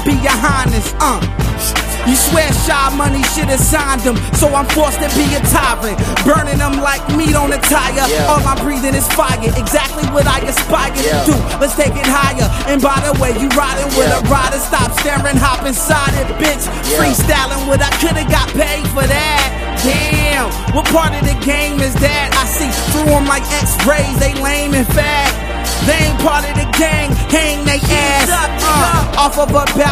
be your highness, You swear Shy Money shit assigned them, so I'm forced to be a tyrant, burning them like meat on a tire. All I'm breathing is fire, exactly what I aspire to do. Let's take it higher. And by the way, you riding with a rider, stop staring, hop inside it, bitch. Freestyling what I could've got paid for that. Damn, what part of the game is that? I see through them like X-rays, they lame and fat. They ain't part of the gang, hang they ass off of a